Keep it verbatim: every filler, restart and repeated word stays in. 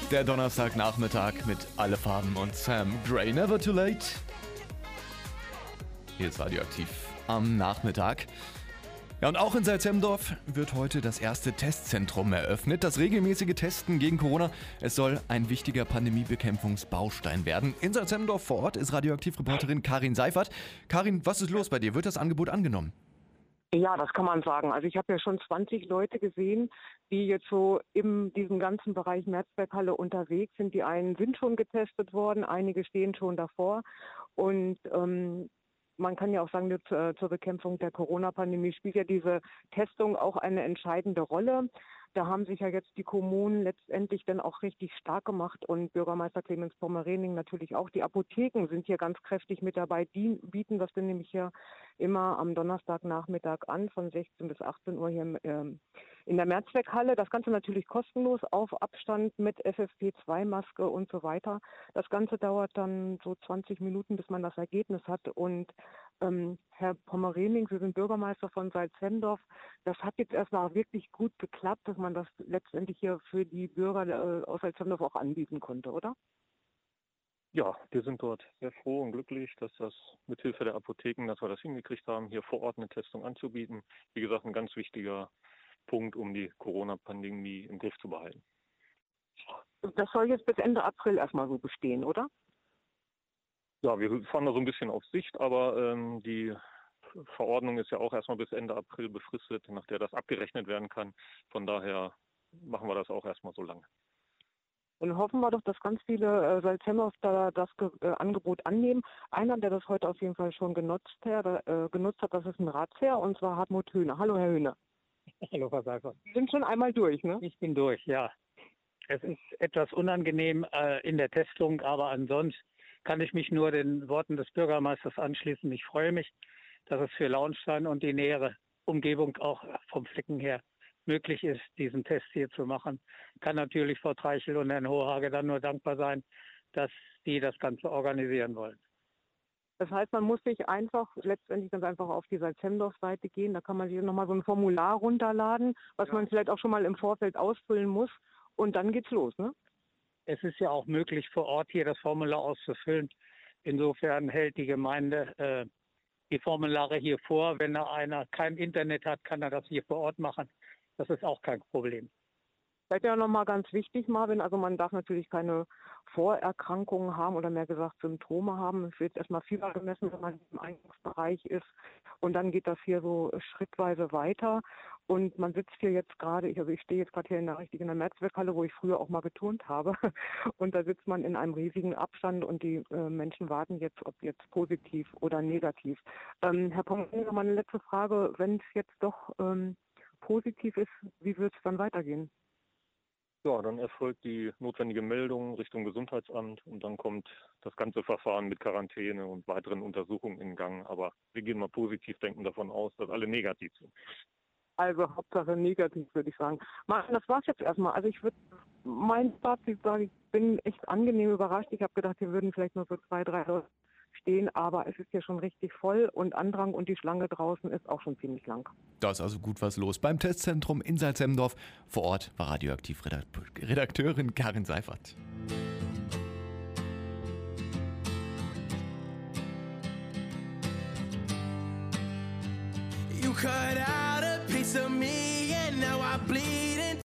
Der Donnerstagnachmittag mit Alle Farben und Sam Gray. Never too late. Hier ist Radioaktiv am Nachmittag. Ja, und auch in Salzhemdorf wird heute das erste Testzentrum eröffnet. Das regelmäßige Testen gegen Corona, es soll ein wichtiger Pandemiebekämpfungsbaustein werden. In Salzhemdorf vor Ort ist Radioaktiv-Reporterin Karin Seifert. Karin, was ist los bei dir? Wird das Angebot angenommen? Ja, das kann man sagen. Also ich habe ja schon zwanzig Leute gesehen, die jetzt so in diesem ganzen Bereich Mehrzweckhalle unterwegs sind. Die einen sind schon getestet worden, einige stehen schon davor. Und ähm, man kann ja auch sagen, zur, zur Bekämpfung der Corona-Pandemie spielt ja diese Testung auch eine entscheidende Rolle. Da haben sich ja jetzt die Kommunen letztendlich dann auch richtig stark gemacht und Bürgermeister Clemens Pommerening natürlich auch. Die Apotheken sind hier ganz kräftig mit dabei. Die bieten das dann nämlich hier immer am Donnerstagnachmittag an, von sechzehn bis achtzehn Uhr hier ähm, in der Mehrzweckhalle. Das Ganze natürlich kostenlos, auf Abstand mit F F P zwei Maske und so weiter. Das Ganze dauert dann so zwanzig Minuten, bis man das Ergebnis hat. Und ähm, Herr Pommerening, Sie sind Bürgermeister von Salzhemdorf. Das hat jetzt erstmal wirklich gut geklappt, dass man das letztendlich hier für die Bürger äh, aus Salzhemdorf auch anbieten konnte, oder? Ja, wir sind dort sehr froh und glücklich, dass das mithilfe der Apotheken, dass wir das hingekriegt haben, hier vor Ort eine Testung anzubieten. Wie gesagt, ein ganz wichtiger Punkt, um die Corona-Pandemie im Griff zu behalten. Das soll jetzt bis Ende April erstmal so bestehen, oder? Ja, wir fahren da so ein bisschen auf Sicht, aber ähm, die Verordnung ist ja auch erstmal bis Ende April befristet, nach der das abgerechnet werden kann. Von daher machen wir das auch erstmal so lange. Und hoffen wir doch, dass ganz viele äh, Salzhemdorf da das äh, Angebot annehmen. Einer, der das heute auf jeden Fall schon genutzt, her, äh, genutzt hat, das ist ein Ratsherr, und zwar Hartmut Höhne. Hallo, Herr Höhne. Hallo, Frau Seifert. Sie sind schon einmal durch, ne? Ich bin durch, ja. Es ist etwas unangenehm äh, in der Testung, aber ansonsten kann ich mich nur den Worten des Bürgermeisters anschließen. Ich freue mich, dass es für Launstein und die nähere Umgebung auch vom Flecken her möglich ist, diesen Test hier zu machen. Kann natürlich Frau Treichel und Herrn Hohage dann nur dankbar sein, dass die das Ganze organisieren wollen. Das heißt, man muss sich einfach letztendlich ganz einfach auf die Salzhemdorf-Seite gehen. Da kann man sich nochmal so ein Formular runterladen, was ja. man vielleicht auch schon mal im Vorfeld ausfüllen muss. Und dann geht's los, ne? Es ist ja auch möglich, vor Ort hier das Formular auszufüllen. Insofern hält die Gemeinde äh, die Formulare hier vor. Wenn da einer kein Internet hat, kann er das hier vor Ort machen. Das ist auch kein Problem. Das ist ja nochmal ganz wichtig, Marvin. Also man darf natürlich keine Vorerkrankungen haben oder mehr gesagt Symptome haben. Es wird erstmal Fieber gemessen, wenn man im Eingangsbereich ist. Und dann geht das hier so schrittweise weiter. Und man sitzt hier jetzt gerade, ich, also ich stehe jetzt gerade hier in der richtigen Mehrzweckhalle, wo ich früher auch mal geturnt habe. Und da sitzt man in einem riesigen Abstand und die äh, Menschen warten jetzt, ob jetzt positiv oder negativ. Ähm, Herr Pommerening, noch mal eine letzte Frage. Wenn es jetzt doch ähm, positiv ist, wie wird es dann weitergehen? Ja, dann erfolgt die notwendige Meldung Richtung Gesundheitsamt und dann kommt das ganze Verfahren mit Quarantäne und weiteren Untersuchungen in Gang. Aber wir gehen mal positiv denken davon aus, dass alle negativ sind. Also Hauptsache negativ, würde ich sagen. Martin, das war's jetzt erstmal. Also ich würde, mein Fazit sagen, ich bin echt angenehm überrascht. Ich habe gedacht, wir würden vielleicht nur so zwei, drei Leute stehen, aber es ist hier schon richtig voll und Andrang und die Schlange draußen ist auch schon ziemlich lang. Da ist also gut was los beim Testzentrum in Salzhemdorf. Vor Ort war Radioaktiv-Redakteurin Karin Seifert. You cut out a piece of me and now I bleed.